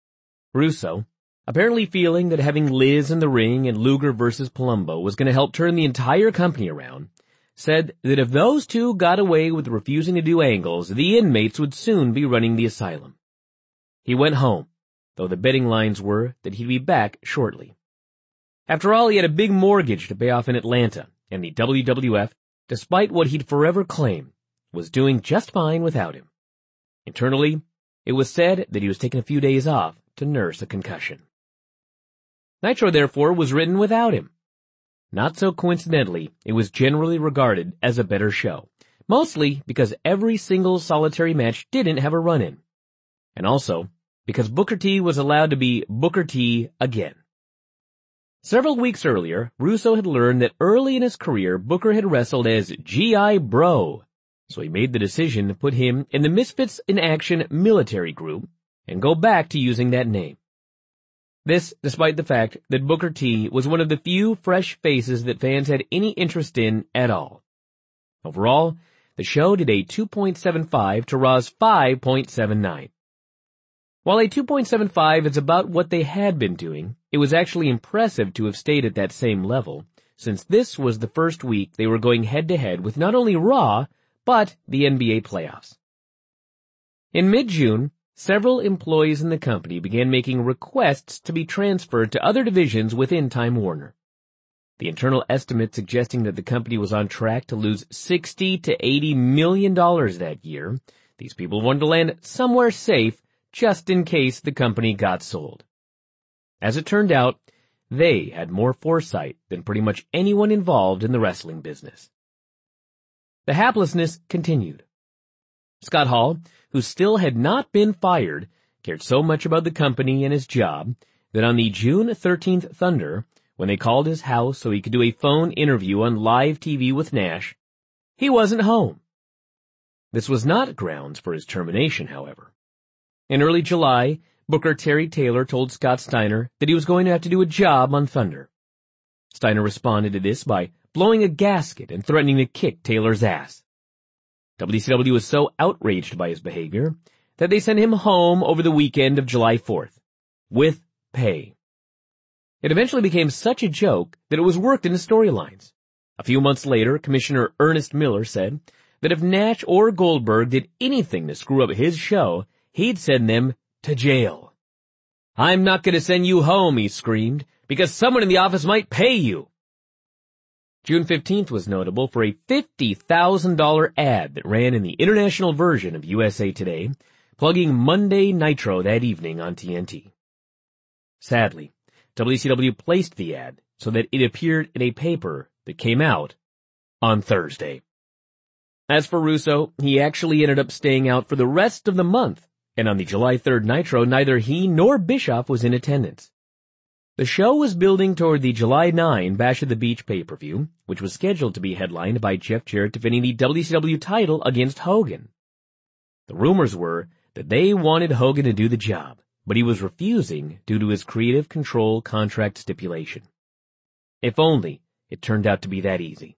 Russo, apparently feeling that having Liz in the ring and Luger versus Palumbo was going to help turn the entire company around, said that if those two got away with refusing to do angles, the inmates would soon be running the asylum. He went home, though the betting lines were that he'd be back shortly. After all, he had a big mortgage to pay off in Atlanta, and the W W F, despite what he'd forever claim, was doing just fine without him. Internally, it was said that he was taking a few days off to nurse a concussion. Nitro, therefore, was written without him. Not so coincidentally, it was generally regarded as a better show, mostly because every single solitary match didn't have a run-in. And also, because Booker T was allowed to be Booker T again. Several weeks earlier, Russo had learned that early in his career, Booker had wrestled as G I Bro, so he made the decision to put him in the Misfits in Action military group and go back to using that name. This despite the fact that Booker T was one of the few fresh faces that fans had any interest in at all. Overall, the show did a two point seven five to Raw's five point seven nine. While a two point seven five is about what they had been doing, it was actually impressive to have stayed at that same level, since this was the first week they were going head-to-head with not only Raw, but the N B A playoffs. In mid-June, several employees in the company began making requests to be transferred to other divisions within Time Warner. The internal estimate suggesting that the company was on track to lose sixty to eighty million dollars that year. These people wanted to land somewhere safe just in case the company got sold. As it turned out, they had more foresight than pretty much anyone involved in the wrestling business. The haplessness continued. Scott Hall, who still had not been fired, cared so much about the company and his job that on the June thirteenth Thunder, when they called his house so he could do a phone interview on live T V with Nash, he wasn't home. This was not grounds for his termination, however. In early July, Booker Terry Taylor told Scott Steiner that he was going to have to do a job on Thunder. Steiner responded to this by blowing a gasket and threatening to kick Taylor's ass. W C W was so outraged by his behavior that they sent him home over the weekend of July fourth, with pay. It eventually became such a joke that it was worked into storylines. A few months later, Commissioner Ernest Miller said that if Nash or Goldberg did anything to screw up his show, he'd send them to jail. "I'm not going to send you home," he screamed, "because someone in the office might pay you." June fifteenth was notable for a fifty thousand dollars ad that ran in the international version of U S A Today, plugging Monday Nitro that evening on T N T. Sadly, W C W placed the ad so that it appeared in a paper that came out on Thursday. As for Russo, he actually ended up staying out for the rest of the month, and on the July third Nitro, neither he nor Bischoff was in attendance. The show was building toward the July ninth Bash at the Beach pay-per-view, which was scheduled to be headlined by Jeff Jarrett defending the W C W title against Hogan. The rumors were that they wanted Hogan to do the job, but he was refusing due to his creative control contract stipulation. If only it turned out to be that easy.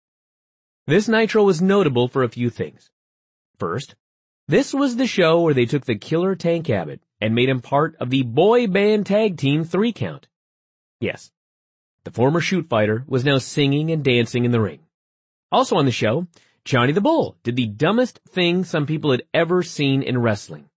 This Nitro was notable for a few things. First, this was the show where they took the killer Tank Abbott and made him part of the boy band tag team three count. Yes, the former shoot fighter was now singing and dancing in the ring. Also on the show, Johnny the Bull did the dumbest thing some people had ever seen in wrestling.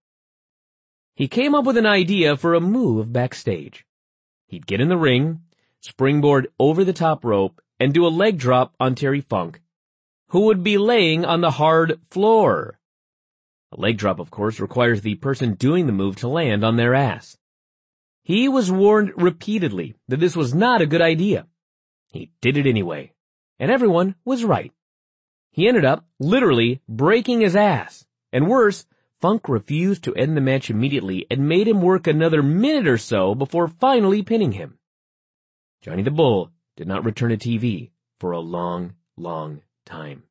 He came up with an idea for a move backstage. He'd get in the ring, springboard over the top rope, and do a leg drop on Terry Funk, who would be laying on the hard floor. A leg drop, of course, requires the person doing the move to land on their ass. He was warned repeatedly that this was not a good idea. He did it anyway, and everyone was right. He ended up literally breaking his ass, and worse, Funk refused to end the match immediately and made him work another minute or so before finally pinning him. Johnny the Bull did not return to T V for a long, long time.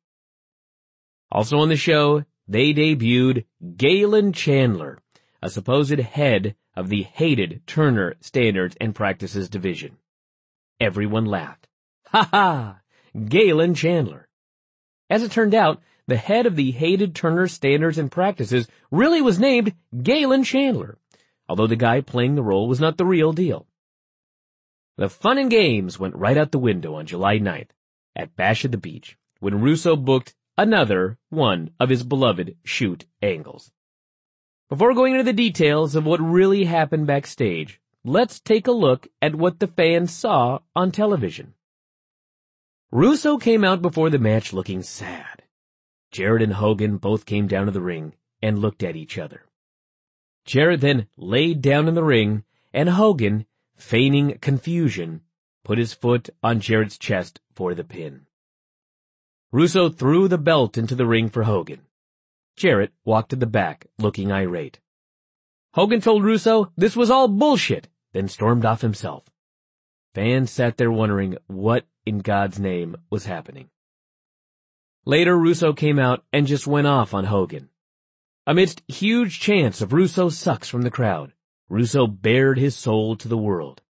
Also on the show, they debuted Galen Chandler, a supposed head of the hated Turner Standards and Practices division. Everyone laughed. Ha ha! Galen Chandler. As it turned out, the head of the hated Turner Standards and Practices really was named Galen Chandler, although the guy playing the role was not the real deal. The fun and games went right out the window on July ninth at Bash at the Beach, when Russo booked another one of his beloved shoot angles. Before going into the details of what really happened backstage, let's take a look at what the fans saw on television. Russo came out before the match looking sad. Jarrett and Hogan both came down to the ring and looked at each other. Jarrett then laid down in the ring, and Hogan, feigning confusion, put his foot on Jarrett's chest for the pin. Russo threw the belt into the ring for Hogan. Jarrett walked to the back, looking irate. Hogan told Russo this was all bullshit, then stormed off himself. Fans sat there wondering what in God's name was happening. Later, Russo came out and just went off on Hogan. Amidst huge chants of Russo sucks from the crowd, Russo bared his soul to the world.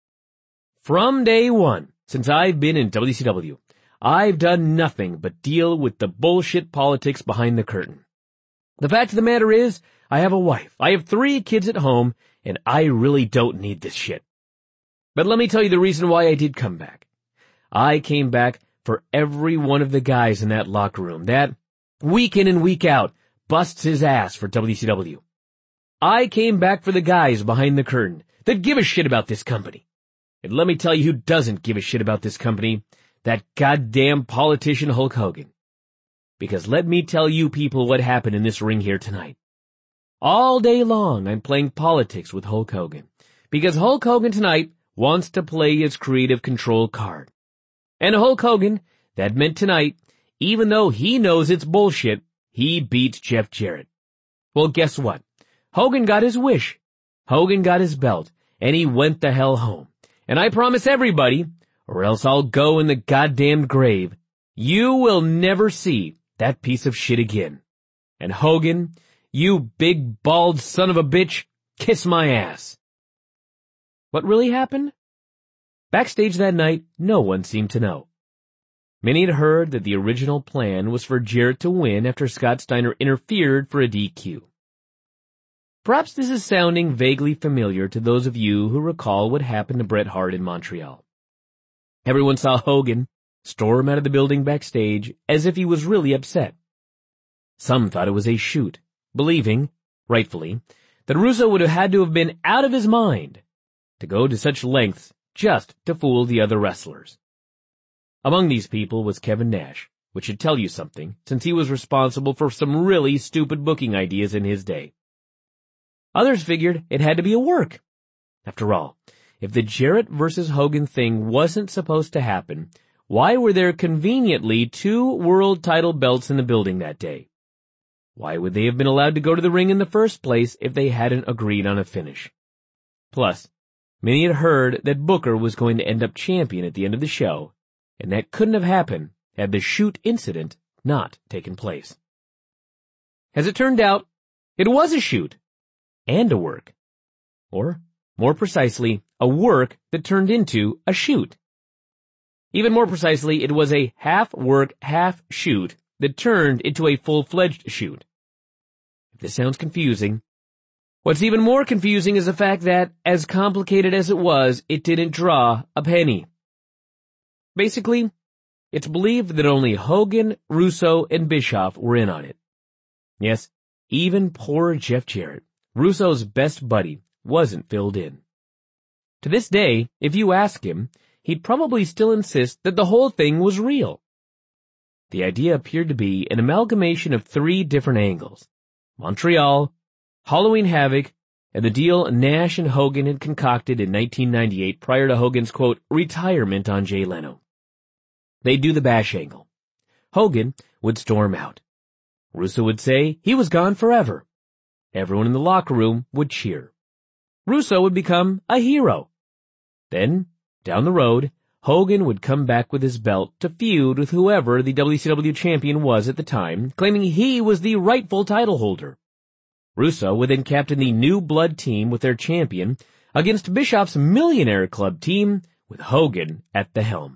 From day one, since I've been in W C W, I've done nothing but deal with the bullshit politics behind the curtain. The fact of the matter is, I have a wife, I have three kids at home, and I really don't need this shit. But let me tell you the reason why I did come back. I came back for every one of the guys in that locker room that, week in and week out, busts his ass for W C W. I came back for the guys behind the curtain that give a shit about this company. And let me tell you who doesn't give a shit about this company, that goddamn politician Hulk Hogan. Because let me tell you people what happened in this ring here tonight. All day long I'm playing politics with Hulk Hogan, because Hulk Hogan tonight wants to play his creative control card. And Hulk Hogan, that meant tonight, even though he knows it's bullshit, he beats Jeff Jarrett. Well, guess what? Hogan got his wish. Hogan got his belt, and he went the hell home. And I promise everybody, or else I'll go in the goddamn grave, you will never see that piece of shit again. And Hogan, you big bald son of a bitch, kiss my ass. What really happened? Backstage that night, no one seemed to know. Many had heard that the original plan was for Jarrett to win after Scott Steiner interfered for a D Q. Perhaps this is sounding vaguely familiar to those of you who recall what happened to Bret Hart in Montreal. Everyone saw Hogan storm out of the building backstage as if he was really upset. Some thought it was a shoot, believing, rightfully, that Russo would have had to have been out of his mind to go to such lengths just to fool the other wrestlers. Among these people was Kevin Nash, which should tell you something, since he was responsible for some really stupid booking ideas in his day. Others figured it had to be a work. After all, if the Jarrett versus Hogan thing wasn't supposed to happen, why were there conveniently two world title belts in the building that day? Why would they have been allowed to go to the ring in the first place if they hadn't agreed on a finish? Plus, many had heard that Booker was going to end up champion at the end of the show, and that couldn't have happened had the shoot incident not taken place. As it turned out, it was a shoot. And a work. Or, more precisely, a work that turned into a shoot. Even more precisely, it was a half-work, half-shoot that turned into a full-fledged shoot. If this sounds confusing, what's even more confusing is the fact that, as complicated as it was, it didn't draw a penny. Basically, it's believed that only Hogan, Russo, and Bischoff were in on it. Yes, even poor Jeff Jarrett, Russo's best buddy, wasn't filled in. To this day, if you ask him, he'd probably still insist that the whole thing was real. The idea appeared to be an amalgamation of three different angles: Montreal, Halloween Havoc, and the deal Nash and Hogan had concocted in nineteen ninety-eight prior to Hogan's, quote, retirement on Jay Leno. They'd do the bash angle. Hogan would storm out. Russo would say he was gone forever. Everyone in the locker room would cheer. Russo would become a hero. Then, down the road, Hogan would come back with his belt to feud with whoever the W C W champion was at the time, claiming he was the rightful title holder. Russo would then captain the New Blood team with their champion against Bischoff's Millionaire Club team with Hogan at the helm.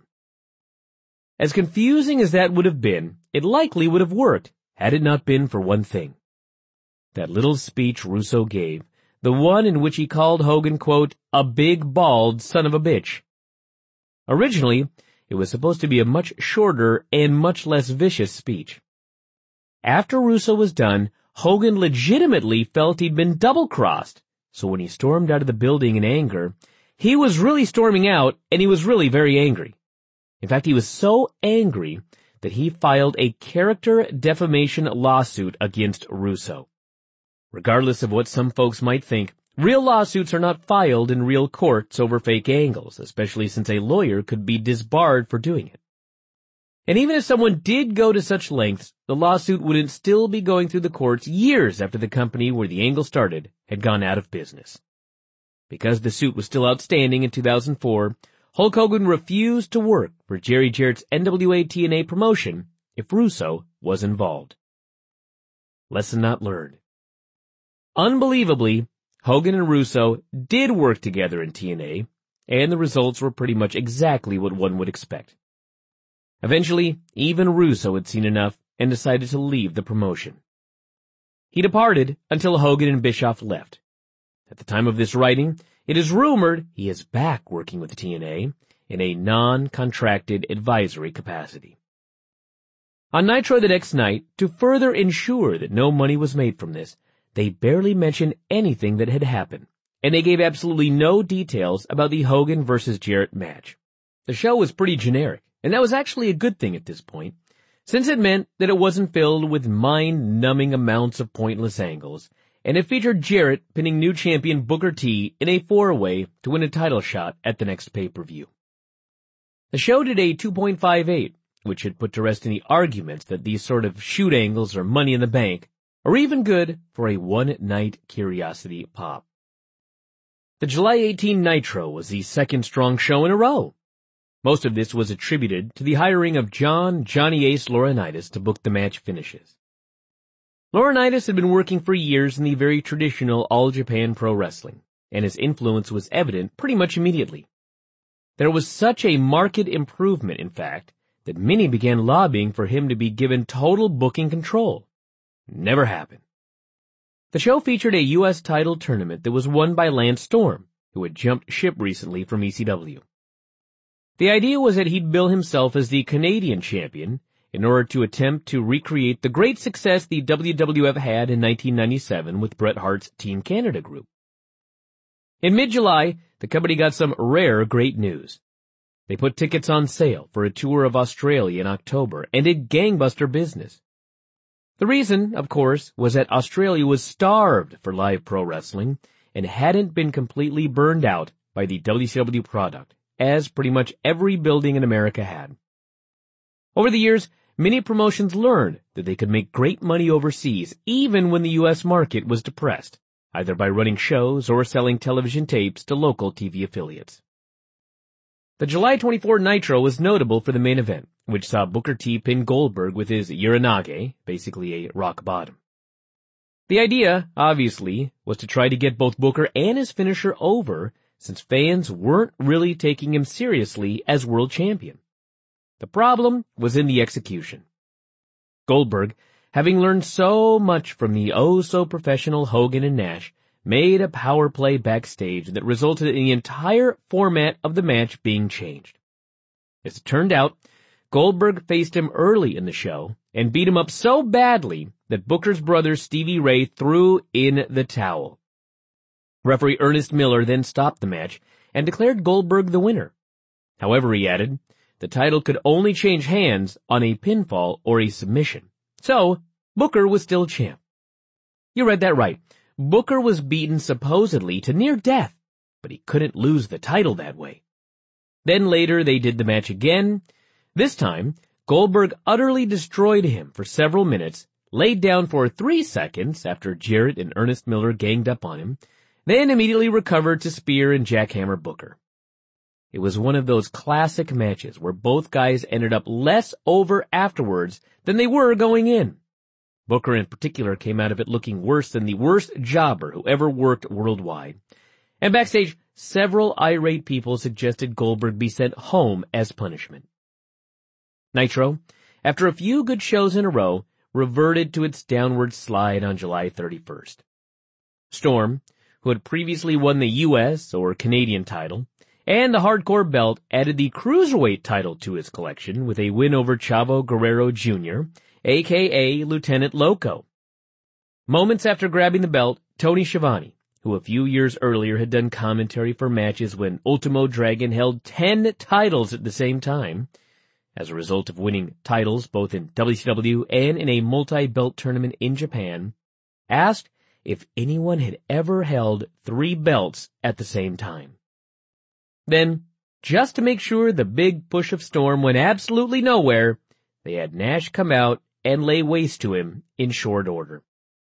As confusing as that would have been, it likely would have worked had it not been for one thing. That little speech Russo gave, the one in which he called Hogan, quote, a big bald son of a bitch. Originally, it was supposed to be a much shorter and much less vicious speech. After Russo was done, Hogan legitimately felt he'd been double-crossed, so when he stormed out of the building in anger, he was really storming out, and he was really very angry. In fact, he was so angry that he filed a character defamation lawsuit against Russo. Regardless of what some folks might think, real lawsuits are not filed in real courts over fake angles, especially since a lawyer could be disbarred for doing it. And even if someone did go to such lengths, the lawsuit wouldn't still be going through the courts years after the company where the angle started had gone out of business. Because the suit was still outstanding in two thousand four, Hulk Hogan refused to work for Jerry Jarrett's N W A T N A promotion if Russo was involved. Lesson not learned. Unbelievably, Hogan and Russo did work together in T N A, and the results were pretty much exactly what one would expect. Eventually, even Russo had seen enough and decided to leave the promotion. He departed until Hogan and Bischoff left. At the time of this writing, it is rumored he is back working with T N A in a non-contracted advisory capacity. On Nitro the next night, to further ensure that no money was made from this, they barely mentioned anything that had happened, and they gave absolutely no details about the Hogan versus Jarrett match. The show was pretty generic, and that was actually a good thing at this point, since it meant that it wasn't filled with mind-numbing amounts of pointless angles, and it featured Jarrett pinning new champion Booker T in a four-way to win a title shot at the next pay-per-view. The show did a two point five eight, which had put to rest any arguments that these sort of shoot angles or money in the bank are even good for a one-night curiosity pop. The July eighteenth Nitro was the second strong show in a row. Most of this was attributed to the hiring of John Johnny Ace Laurinaitis to book the match finishes. Laurinaitis had been working for years in the very traditional All Japan Pro Wrestling, and his influence was evident pretty much immediately. There was such a marked improvement, in fact, that many began lobbying for him to be given total booking control. Never happened. The show featured a U S title tournament that was won by Lance Storm, who had jumped ship recently from E C W. The idea was that he'd bill himself as the Canadian champion in order to attempt to recreate the great success the W W F had in nineteen ninety-seven with Bret Hart's Team Canada group. In mid-July, the company got some rare great news. They put tickets on sale for a tour of Australia in October and did gangbuster business. The reason, of course, was that Australia was starved for live pro wrestling and hadn't been completely burned out by the W C W product, as pretty much every building in America had. Over the years, many promotions learned that they could make great money overseas even when the U S market was depressed, either by running shows or selling television tapes to local T V affiliates. The July twenty-fourth Nitro was notable for the main event, which saw Booker T pin Goldberg with his Uranage, basically a rock bottom. The idea, obviously, was to try to get both Booker and his finisher over, since fans weren't really taking him seriously as world champion. The problem was in the execution. Goldberg, having learned so much from the oh-so-professional Hogan and Nash, made a power play backstage that resulted in the entire format of the match being changed. As it turned out, Goldberg faced him early in the show and beat him up so badly that Booker's brother Stevie Ray threw in the towel. Referee Ernest Miller then stopped the match and declared Goldberg the winner. However, he added, the title could only change hands on a pinfall or a submission. So, Booker was still champ. You read that right. Booker was beaten supposedly to near death, but he couldn't lose the title that way. Then later they did the match again. This time, Goldberg utterly destroyed him for several minutes, laid down for three seconds after Jarrett and Ernest Miller ganged up on him, then immediately recovered to spear and jackhammer Booker. It was one of those classic matches where both guys ended up less over afterwards than they were going in. Booker in particular came out of it looking worse than the worst jobber who ever worked worldwide. And backstage, several irate people suggested Goldberg be sent home as punishment. Nitro, after a few good shows in a row, reverted to its downward slide on July thirty-first. Storm, who had previously won the U S or Canadian title, and the Hardcore belt, added the Cruiserweight title to his collection with a win over Chavo Guerrero Junior, aka Lieutenant Loco. Moments after grabbing the belt, Tony Schiavone, who a few years earlier had done commentary for matches when Ultimo Dragon held ten titles at the same time, as a result of winning titles both in W C W and in a multi-belt tournament in Japan, asked if anyone had ever held three belts at the same time. Then, just to make sure the big push of Storm went absolutely nowhere, they had Nash come out and lay waste to him in short order.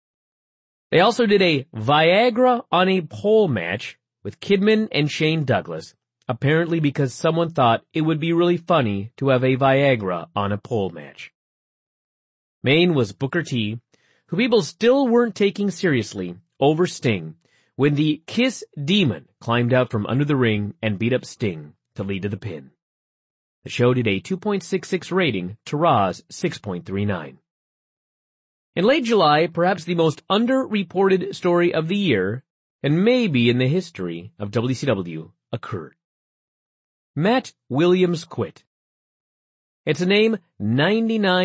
They also did a Viagra on a pole match with Kidman and Shane Douglas, apparently because someone thought it would be really funny to have a Viagra on a pole match. Main was Booker T, who people still weren't taking seriously, over Sting, when the Kiss Demon climbed out from under the ring and beat up Sting to lead to the pin. The show did a two point six six rating to Raw's six point three nine. In late July, perhaps the most underreported story of the year, and maybe in the history of W C W, occurred. Matt Williams quit. It's a name ninety-nine